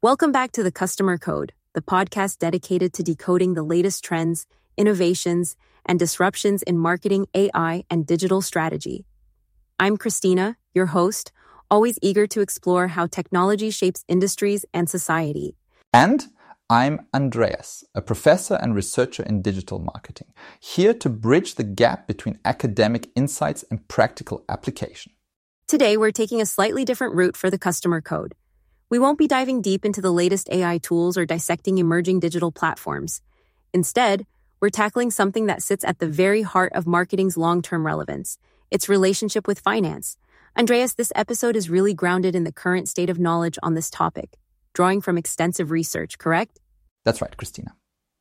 Welcome back to The Customer Code, the podcast dedicated to decoding the latest trends, innovations, and disruptions in marketing, AI, and digital strategy. I'm Christina, your host, always eager to explore how technology shapes industries and society. And I'm Andreas, a professor and researcher in digital marketing, here to bridge the gap between academic insights and practical application. Today, we're taking a slightly different route for The Customer Code. We won't be diving deep into the latest AI tools or dissecting emerging digital platforms. Instead, we're tackling something that sits at the very heart of marketing's long-term relevance, its relationship with finance. Andreas, this episode is really grounded in the current state of knowledge on this topic, drawing from extensive research, correct? That's right, Christina.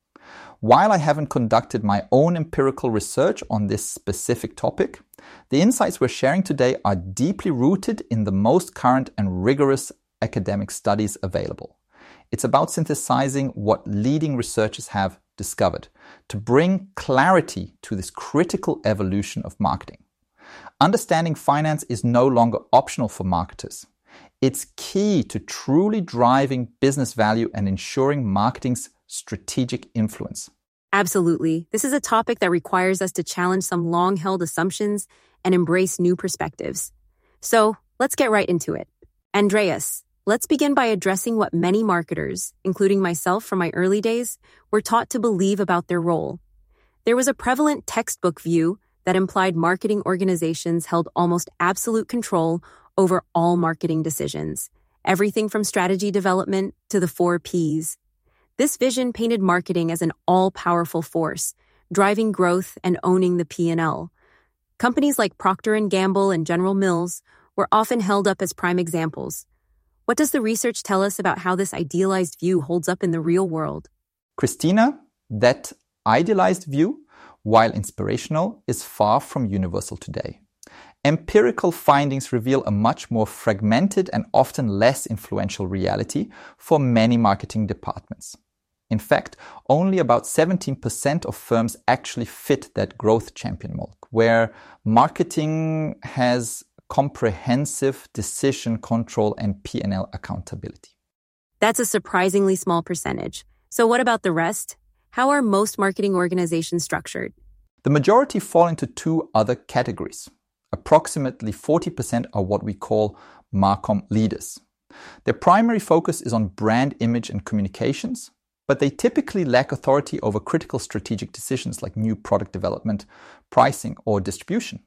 While I haven't conducted my own empirical research on this specific topic, the insights we're sharing today are deeply rooted in the most current and rigorous academic studies available. It's about synthesizing what leading researchers have discovered to bring clarity to this critical evolution of marketing. Understanding finance is no longer optional for marketers. It's key to truly driving business value and ensuring marketing's strategic influence. Absolutely. This is a topic that requires us to challenge some long-held assumptions and embrace new perspectives. So, let's get right into it. Andreas, let's begin by addressing what many marketers, including myself from my early days, were taught to believe about their role. There was a prevalent textbook view that implied marketing organizations held almost absolute control over all marketing decisions, everything from strategy development to the 4 Ps. This vision painted marketing as an all-powerful force, driving growth and owning the P&L. Companies like Procter & Gamble and General Mills were often held up as prime examples. What does the research tell us about how this idealized view holds up in the real world? Christina, that idealized view, while inspirational, is far from universal today. Empirical findings reveal a much more fragmented and often less influential reality for many marketing departments. In fact, only about 17% of firms actually fit that growth champion mold, where marketing has comprehensive decision control and P&L accountability. That's a surprisingly small percentage. So what about the rest? How are most marketing organizations structured? The majority fall into 2 other categories. Approximately 40% are what we call Marcom leaders. Their primary focus is on brand image and communications, but they typically lack authority over critical strategic decisions like new product development, pricing, or distribution.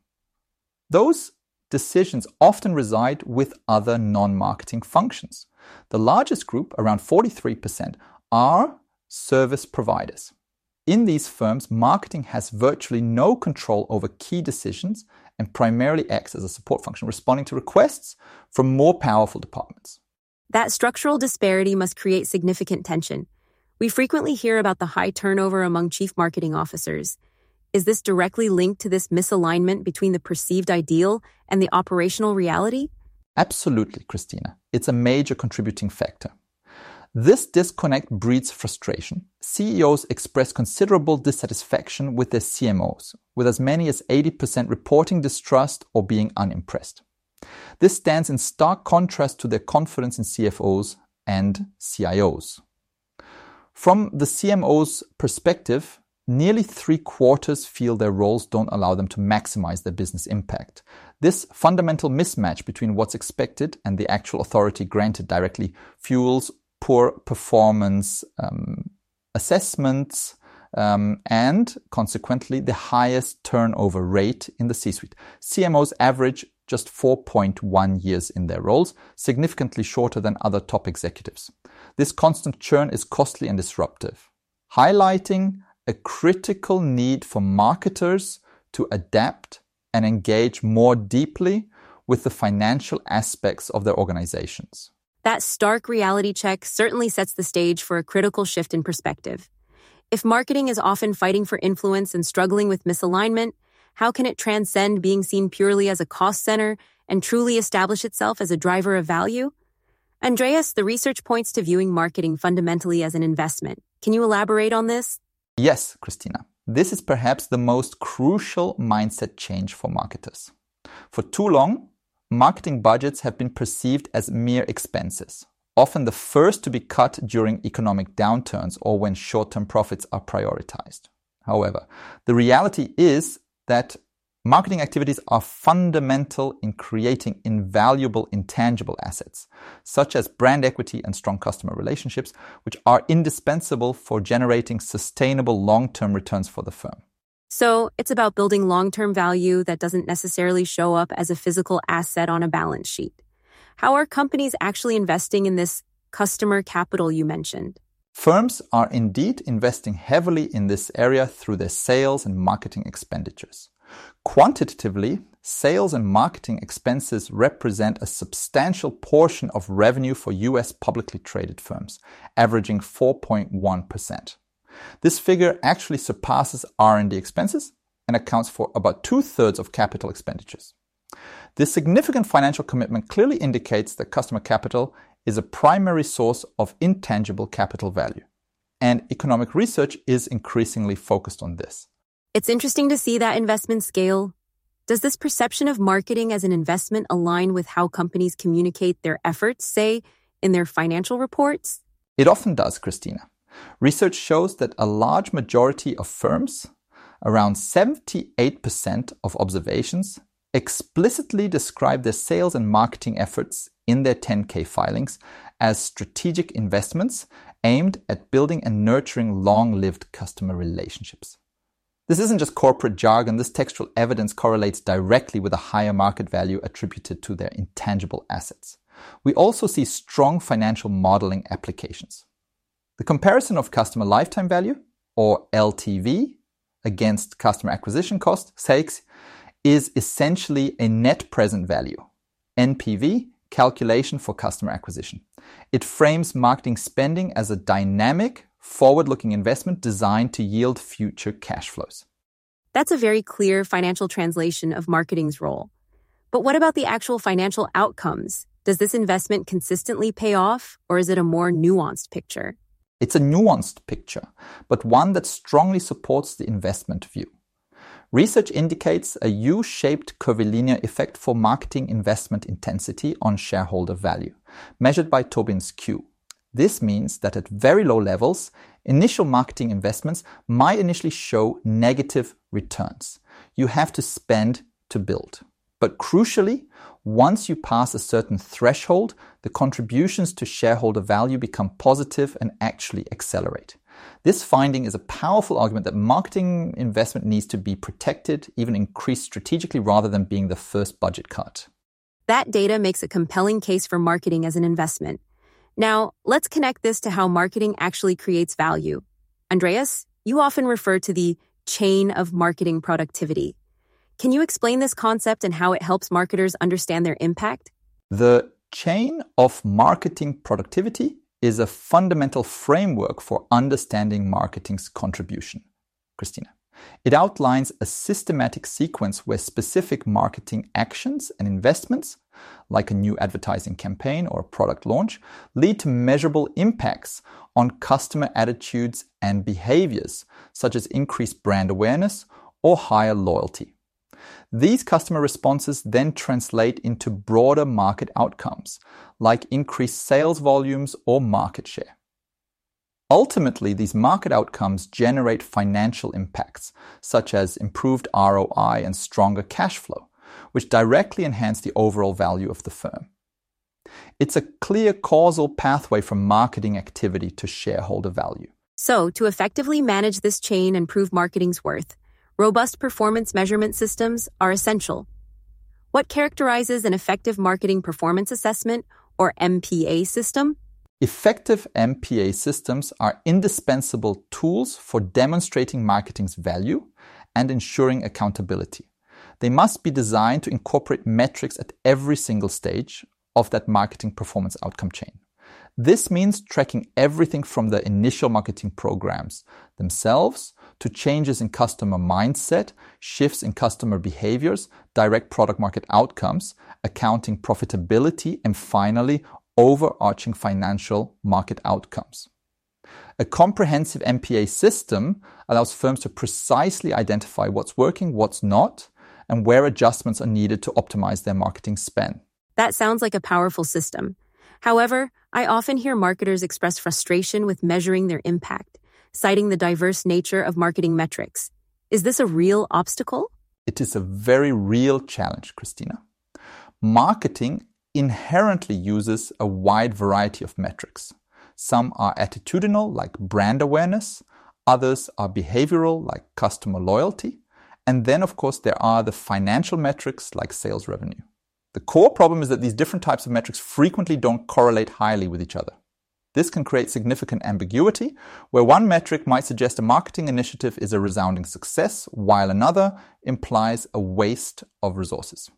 Those decisions often reside with other non-marketing functions. The largest group, around 43%, are service providers. In these firms, marketing has virtually no control over key decisions and primarily acts as a support function, responding to requests from more powerful departments. That structural disparity must create significant tension. We frequently hear about the high turnover among chief marketing officers. Is this directly linked to this misalignment between the perceived ideal and the operational reality? Absolutely, Christina. It's a major contributing factor. This disconnect breeds frustration. CEOs express considerable dissatisfaction with their CMOs, with as many as 80% reporting distrust or being unimpressed. This stands in stark contrast to their confidence in CFOs and CIOs. From the CMO's perspective, nearly 3/4 feel their roles don't allow them to maximize their business impact. This fundamental mismatch between what's expected and the actual authority granted directly fuels poor performance assessments and consequently the highest turnover rate in the C-suite. CMOs average just 4.1 years in their roles, significantly shorter than other top executives. This constant churn is costly and disruptive, highlighting a critical need for marketers to adapt and engage more deeply with the financial aspects of their organizations. That stark reality check certainly sets the stage for a critical shift in perspective. If marketing is often fighting for influence and struggling with misalignment, how can it transcend being seen purely as a cost center and truly establish itself as a driver of value? Andreas, the research points to viewing marketing fundamentally as an investment. Can you elaborate on this? Yes, Christina. This is perhaps the most crucial mindset change for marketers. For too long, marketing budgets have been perceived as mere expenses, often the first to be cut during economic downturns or when short-term profits are prioritized. However, the reality is that marketing activities are fundamental in creating invaluable intangible assets, such as brand equity and strong customer relationships, which are indispensable for generating sustainable long-term returns for the firm. So it's about building long-term value that doesn't necessarily show up as a physical asset on a balance sheet. How are companies actually investing in this customer capital you mentioned? Firms are indeed investing heavily in this area through their sales and marketing expenditures. Quantitatively, sales and marketing expenses represent a substantial portion of revenue for US publicly traded firms, averaging 4.1%. This figure actually surpasses R&D expenses and accounts for about 2/3 of capital expenditures. This significant financial commitment clearly indicates that customer capital is a primary source of intangible capital value, and economic research is increasingly focused on this. It's interesting to see that investment scale. Does this perception of marketing as an investment align with how companies communicate their efforts, say, in their financial reports? It often does, Christina. Research shows that a large majority of firms, around 78% of observations, explicitly describe their sales and marketing efforts in their 10K filings as strategic investments aimed at building and nurturing long-lived customer relationships. This isn't just corporate jargon. This textual evidence correlates directly with a higher market value attributed to their intangible assets. We also see strong financial modeling applications. The comparison of customer lifetime value, or LTV, against customer acquisition cost, SACE, is essentially a net present value, NPV, calculation for customer acquisition. It frames marketing spending as a dynamic, forward-looking investment designed to yield future cash flows. That's a very clear financial translation of marketing's role. But what about the actual financial outcomes? Does this investment consistently pay off, or is it a more nuanced picture? It's a nuanced picture, but one that strongly supports the investment view. Research indicates a U-shaped curvilinear effect for marketing investment intensity on shareholder value, measured by Tobin's Q. This means that at very low levels, initial marketing investments might initially show negative returns. You have to spend to build. But crucially, once you pass a certain threshold, the contributions to shareholder value become positive and actually accelerate. This finding is a powerful argument that marketing investment needs to be protected, even increased strategically, rather than being the first budget cut. That data makes a compelling case for marketing as an investment. Now, let's connect this to how marketing actually creates value. Andreas, you often refer to the chain of marketing productivity. Can you explain this concept and how it helps marketers understand their impact? The chain of marketing productivity is a fundamental framework for understanding marketing's contribution. Christina, it outlines a systematic sequence where specific marketing actions and investments, like a new advertising campaign or a product launch, lead to measurable impacts on customer attitudes and behaviors, such as increased brand awareness or higher loyalty. These customer responses then translate into broader market outcomes, like increased sales volumes or market share. Ultimately, these market outcomes generate financial impacts, such as improved ROI and stronger cash flow, which directly enhance the overall value of the firm. It's a clear causal pathway from marketing activity to shareholder value. So, to effectively manage this chain and prove marketing's worth, robust performance measurement systems are essential. What characterizes an effective marketing performance assessment, or MPA system? Effective MPA systems are indispensable tools for demonstrating marketing's value and ensuring accountability. They must be designed to incorporate metrics at every single stage of that marketing performance outcome chain. This means tracking everything from the initial marketing programs themselves to changes in customer mindset, shifts in customer behaviors, direct product market outcomes, accounting profitability, and finally, overarching financial market outcomes. A comprehensive MPA system allows firms to precisely identify what's working, what's not, and where adjustments are needed to optimize their marketing spend. That sounds like a powerful system. However, I often hear marketers express frustration with measuring their impact, citing the diverse nature of marketing metrics. Is this a real obstacle? It is a very real challenge, Christina. Marketing inherently uses a wide variety of metrics. Some are attitudinal, like brand awareness. Others are behavioral, like customer loyalty. And then, of course, there are the financial metrics, like sales revenue. The core problem is that these different types of metrics frequently don't correlate highly with each other. This can create significant ambiguity, where one metric might suggest a marketing initiative is a resounding success, while another implies a waste of resources.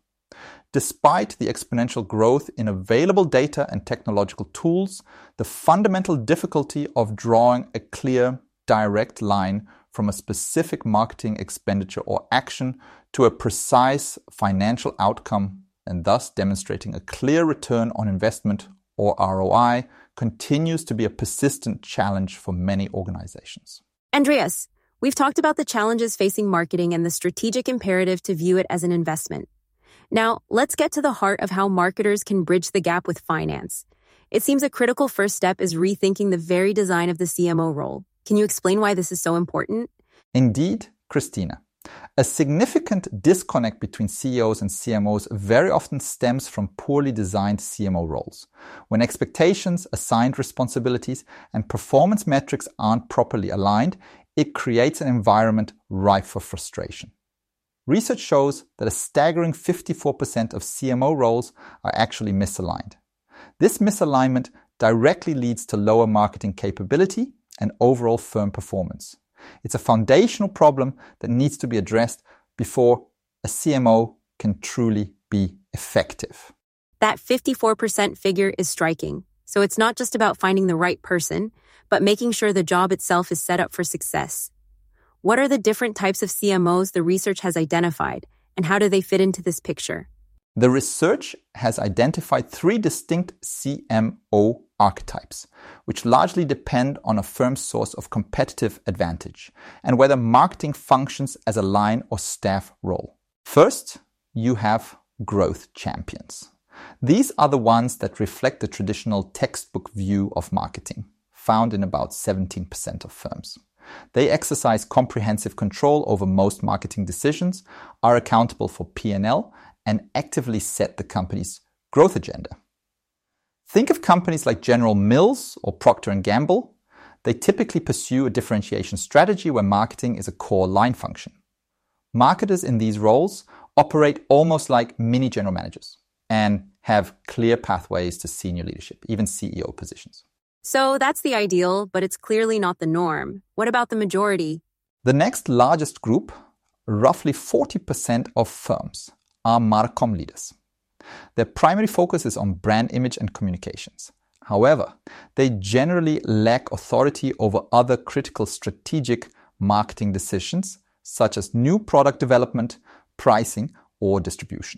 Despite the exponential growth in available data and technological tools, the fundamental difficulty of drawing a clear, direct line from a specific marketing expenditure or action to a precise financial outcome, and thus demonstrating a clear return on investment or ROI, continues to be a persistent challenge for many organizations. Andreas, we've talked about the challenges facing marketing and the strategic imperative to view it as an investment. Now, let's get to the heart of how marketers can bridge the gap with finance. It seems a critical first step is rethinking the very design of the CMO role. Can you explain why this is so important? Indeed, Christina. A significant disconnect between CEOs and CMOs very often stems from poorly designed CMO roles. When expectations, assigned responsibilities, and performance metrics aren't properly aligned, it creates an environment ripe for frustration. Research shows that a staggering 54% of CMO roles are actually misaligned. This misalignment directly leads to lower marketing capability and overall firm performance. It's a foundational problem that needs to be addressed before a CMO can truly be effective. That 54% figure is striking. So it's not just about finding the right person, but making sure the job itself is set up for success. What are the different types of CMOs the research has identified, and how do they fit into this picture? The research has identified 3 distinct CMO archetypes, which largely depend on a firm's source of competitive advantage and whether marketing functions as a line or staff role. First, you have growth champions. These are the ones that reflect the traditional textbook view of marketing, found in about 17% of firms. They exercise comprehensive control over most marketing decisions, are accountable for P&L, and actively set the company's growth agenda. Think of companies like General Mills or Procter & Gamble. They typically pursue a differentiation strategy where marketing is a core line function. Marketers in these roles operate almost like mini general managers and have clear pathways to senior leadership, even CEO positions. So that's the ideal, but it's clearly not the norm. What about the majority? The next largest group, roughly 40% of firms, are Marcom leaders. Their primary focus is on brand image and communications. However, they generally lack authority over other critical strategic marketing decisions, such as new product development, pricing, or distribution.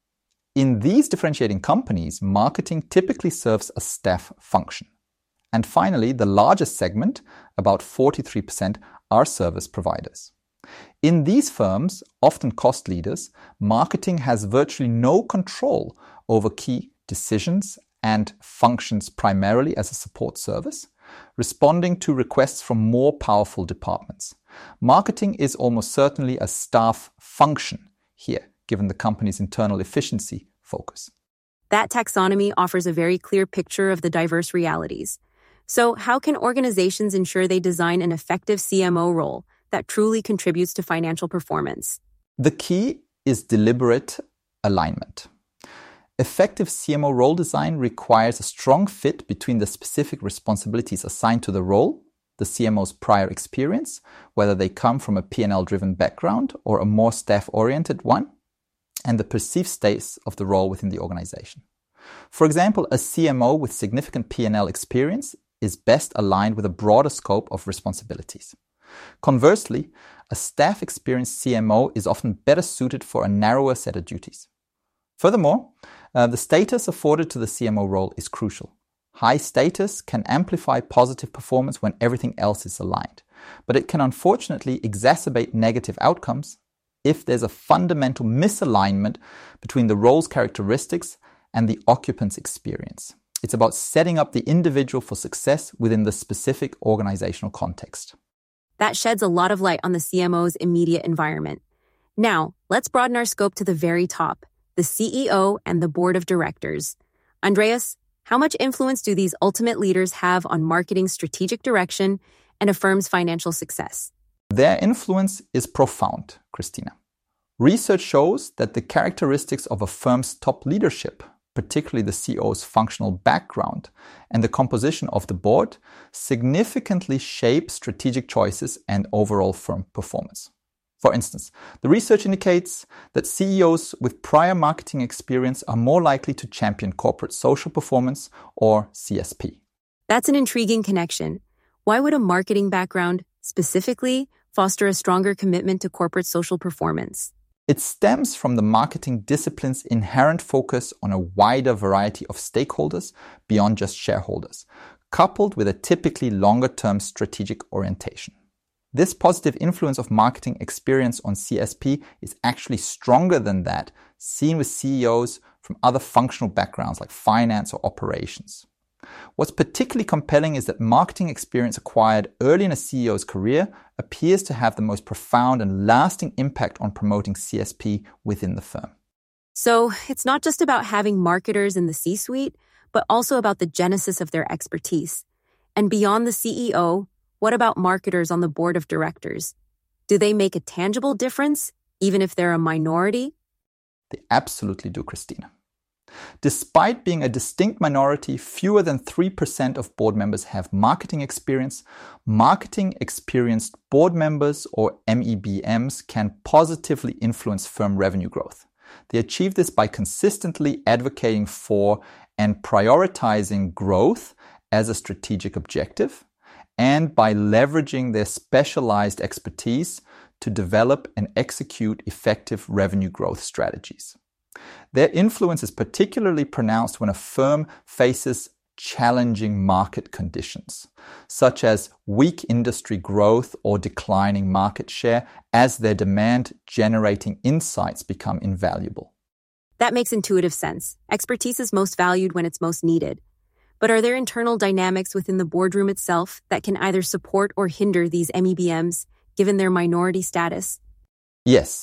In these differentiating companies, marketing typically serves a staff function. And finally, the largest segment, about 43%, are service providers. In these firms, often cost leaders, marketing has virtually no control over key decisions and functions primarily as a support service, responding to requests from more powerful departments. Marketing is almost certainly a staff function here, given the company's internal efficiency focus. That taxonomy offers a very clear picture of the diverse realities. So how can organizations ensure they design an effective CMO role that truly contributes to financial performance? The key is deliberate alignment. Effective CMO role design requires a strong fit between the specific responsibilities assigned to the role, the CMO's prior experience, whether they come from a P&L-driven background or a more staff-oriented one, and the perceived status of the role within the organization. For example, a CMO with significant P&L experience is best aligned with a broader scope of responsibilities. Conversely, a staff-experienced CMO is often better suited for a narrower set of duties. Furthermore, the status afforded to the CMO role is crucial. High status can amplify positive performance when everything else is aligned, but it can unfortunately exacerbate negative outcomes if there's a fundamental misalignment between the role's characteristics and the occupant's experience. It's about setting up the individual for success within the specific organizational context. That sheds a lot of light on the CMO's immediate environment. Now, let's broaden our scope to the very top, the CEO and the board of directors. Andreas, how much influence do these ultimate leaders have on marketing strategic direction and a firm's financial success? Their influence is profound, Christina. Research shows that the characteristics of a firm's top leadership, particularly the CEO's functional background and the composition of the board, significantly shape strategic choices and overall firm performance. For instance, the research indicates that CEOs with prior marketing experience are more likely to champion corporate social performance, or CSP. That's an intriguing connection. Why would a marketing background, specifically, foster a stronger commitment to corporate social performance? It stems from the marketing discipline's inherent focus on a wider variety of stakeholders beyond just shareholders, coupled with a typically longer-term strategic orientation. This positive influence of marketing experience on CSP is actually stronger than that seen with CEOs from other functional backgrounds like finance or operations. What's particularly compelling is that marketing experience acquired early in a CEO's career appears to have the most profound and lasting impact on promoting CSP within the firm. So it's not just about having marketers in the C-suite, but also about the genesis of their expertise. And beyond the CEO, what about marketers on the board of directors? Do they make a tangible difference, even if they're a minority? They absolutely do, Christina. Despite being a distinct minority, fewer than 3% of board members have marketing experience. Marketing experienced board members, or MEBMs, can positively influence firm revenue growth. They achieve this by consistently advocating for and prioritizing growth as a strategic objective, and by leveraging their specialized expertise to develop and execute effective revenue growth strategies. Their influence is particularly pronounced when a firm faces challenging market conditions, such as weak industry growth or declining market share, as their demand-generating insights become invaluable. That makes intuitive sense. Expertise is most valued when it's most needed. But are there internal dynamics within the boardroom itself that can either support or hinder these MEBMs, given their minority status? Yes.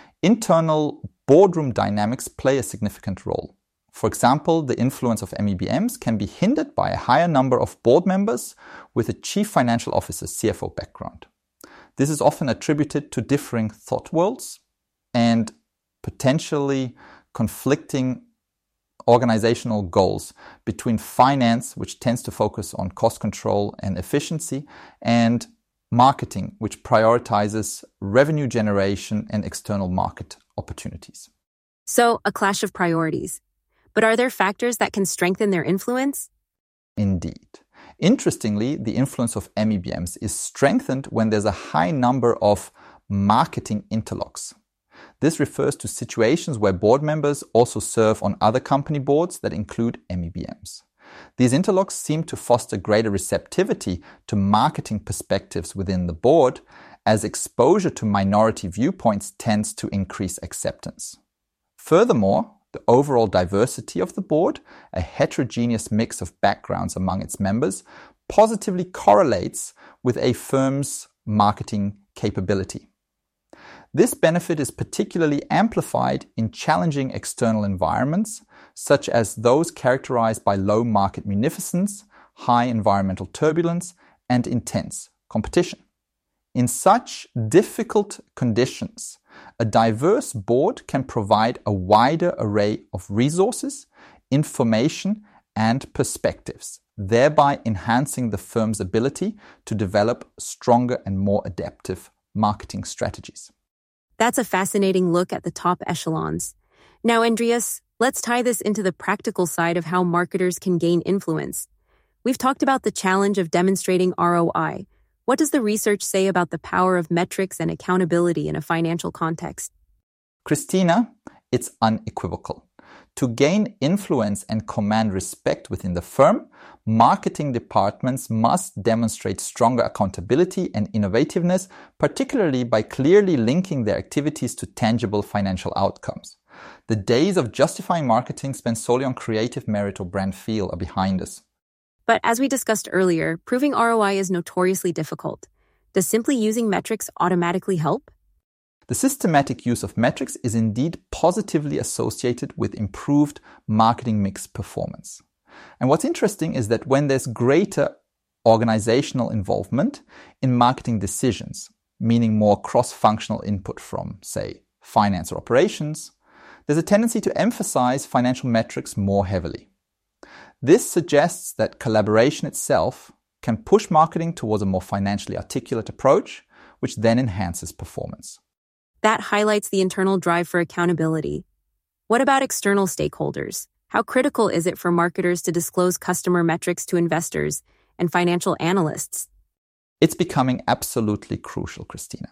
Internal boardroom dynamics play a significant role. For example, the influence of MEBMs can be hindered by a higher number of board members with a chief financial officer (CFO) background. This is often attributed to differing thought worlds and potentially conflicting organizational goals between finance, which tends to focus on cost control and efficiency, and marketing, which prioritizes revenue generation and external market opportunities. So, a clash of priorities. But are there factors that can strengthen their influence? Indeed. Interestingly, the influence of MEBMs is strengthened when there's a high number of marketing interlocks. This refers to situations where board members also serve on other company boards that include MEBMs. These interlocks seem to foster greater receptivity to marketing perspectives within the board, as exposure to minority viewpoints tends to increase acceptance. Furthermore, the overall diversity of the board, a heterogeneous mix of backgrounds among its members, positively correlates with a firm's marketing capability. This benefit is particularly amplified in challenging external environments, such as those characterized by low market munificence, high environmental turbulence, and intense competition. In such difficult conditions, a diverse board can provide a wider array of resources, information, and perspectives, thereby enhancing the firm's ability to develop stronger and more adaptive marketing strategies. That's a fascinating look at the top echelons. Now, Andreas, let's tie this into the practical side of how marketers can gain influence. We've talked about the challenge of demonstrating ROI. What does the research say about the power of metrics and accountability in a financial context? Christina, it's unequivocal. To gain influence and command respect within the firm, marketing departments must demonstrate stronger accountability and innovativeness, particularly by clearly linking their activities to tangible financial outcomes. The days of justifying marketing spent solely on creative merit or brand feel are behind us. But as we discussed earlier, proving ROI is notoriously difficult. Does simply using metrics automatically help? The systematic use of metrics is indeed positively associated with improved marketing mix performance. And what's interesting is that when there's greater organizational involvement in marketing decisions, meaning more cross-functional input from, say, finance or operations, there's a tendency to emphasize financial metrics more heavily. This suggests that collaboration itself can push marketing towards a more financially articulate approach, which then enhances performance. That highlights the internal drive for accountability. What about external stakeholders? How critical is it for marketers to disclose customer metrics to investors and financial analysts? It's becoming absolutely crucial, Christina.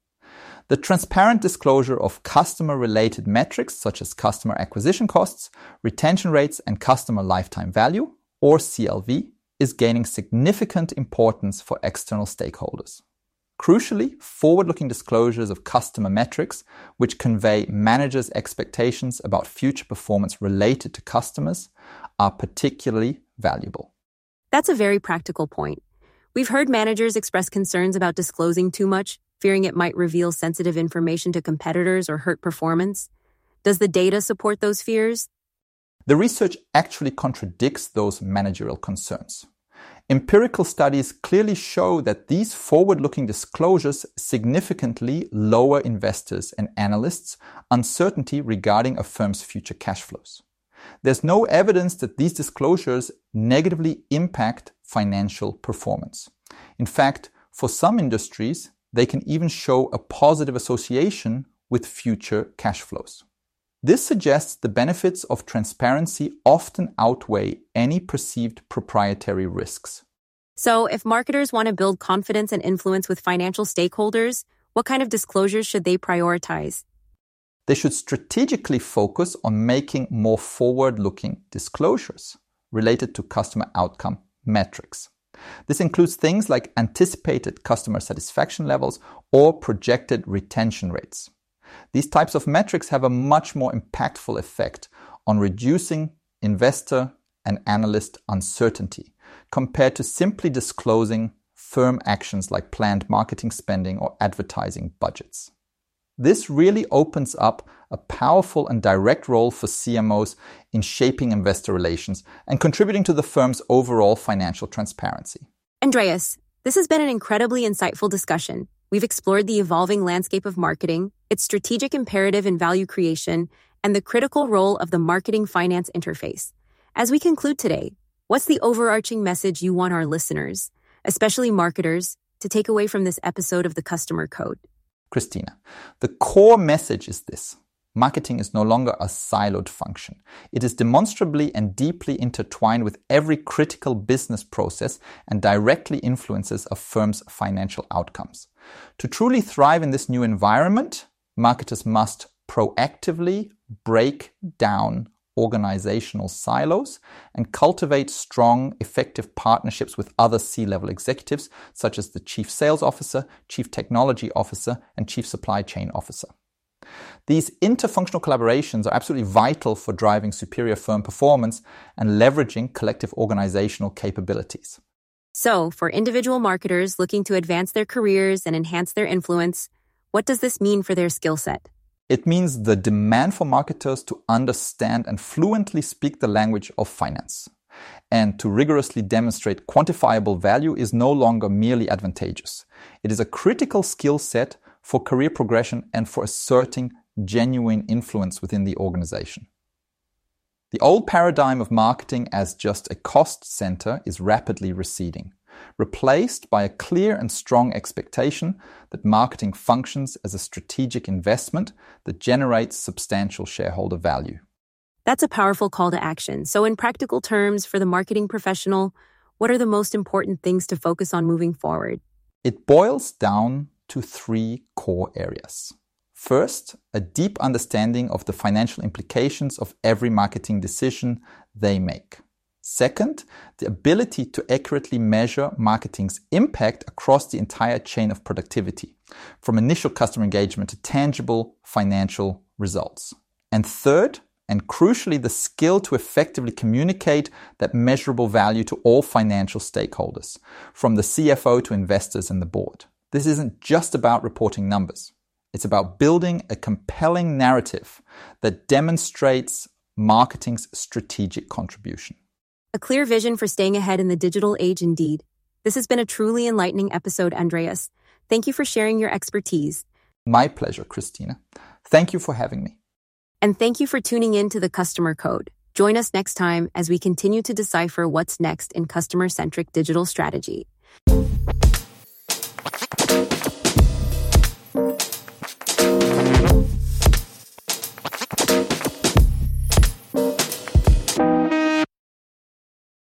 The transparent disclosure of customer-related metrics such as customer acquisition costs, retention rates, and customer lifetime value, or CLV, is gaining significant importance for external stakeholders. Crucially, forward-looking disclosures of customer metrics, which convey managers' expectations about future performance related to customers, are particularly valuable. That's a very practical point. We've heard managers express concerns about disclosing too much, fearing it might reveal sensitive information to competitors or hurt performance. Does the data support those fears? The research actually contradicts those managerial concerns. Empirical studies clearly show that these forward-looking disclosures significantly lower investors' and analysts' uncertainty regarding a firm's future cash flows. There's no evidence that these disclosures negatively impact financial performance. In fact, for some industries, they can even show a positive association with future cash flows. This suggests the benefits of transparency often outweigh any perceived proprietary risks. So, if marketers want to build confidence and influence with financial stakeholders, what kind of disclosures should they prioritize? They should strategically focus on making more forward-looking disclosures related to customer outcome metrics. This includes things like anticipated customer satisfaction levels or projected retention rates. These types of metrics have a much more impactful effect on reducing investor and analyst uncertainty compared to simply disclosing firm actions like planned marketing spending or advertising budgets. This really opens up a powerful and direct role for CMOs in shaping investor relations and contributing to the firm's overall financial transparency. Andreas, this has been an incredibly insightful discussion. We've explored the evolving landscape of marketing, its strategic imperative in value creation, and the critical role of the marketing-finance interface. As we conclude today, what's the overarching message you want our listeners, especially marketers, to take away from this episode of The Customer Code? Christina, the core message is this. Marketing is no longer a siloed function. It is demonstrably and deeply intertwined with every critical business process and directly influences a firm's financial outcomes. To truly thrive in this new environment, marketers must proactively break down organizational silos and cultivate strong, effective partnerships with other C-level executives, such as the Chief Sales Officer, Chief Technology Officer, and Chief Supply Chain Officer. These interfunctional collaborations are absolutely vital for driving superior firm performance and leveraging collective organizational capabilities. So, for individual marketers looking to advance their careers and enhance their influence, what does this mean for their skill set? It means the demand for marketers to understand and fluently speak the language of finance and to rigorously demonstrate quantifiable value is no longer merely advantageous. It is a critical skill set for career progression and for asserting genuine influence within the organization. The old paradigm of marketing as just a cost center is rapidly receding, replaced by a clear and strong expectation that marketing functions as a strategic investment that generates substantial shareholder value. That's a powerful call to action. So in practical terms, for the marketing professional, what are the most important things to focus on moving forward? It boils down to 3 core areas. First, a deep understanding of the financial implications of every marketing decision they make. Second, the ability to accurately measure marketing's impact across the entire chain of productivity, from initial customer engagement to tangible financial results. And third, and crucially, the skill to effectively communicate that measurable value to all financial stakeholders, from the CFO to investors and the board. This isn't just about reporting numbers. It's about building a compelling narrative that demonstrates marketing's strategic contribution. A clear vision for staying ahead in the digital age indeed. This has been a truly enlightening episode, Andreas. Thank you for sharing your expertise. My pleasure, Christina. Thank you for having me. And thank you for tuning in to The Customer Code. Join us next time as we continue to decipher what's next in customer-centric digital strategy.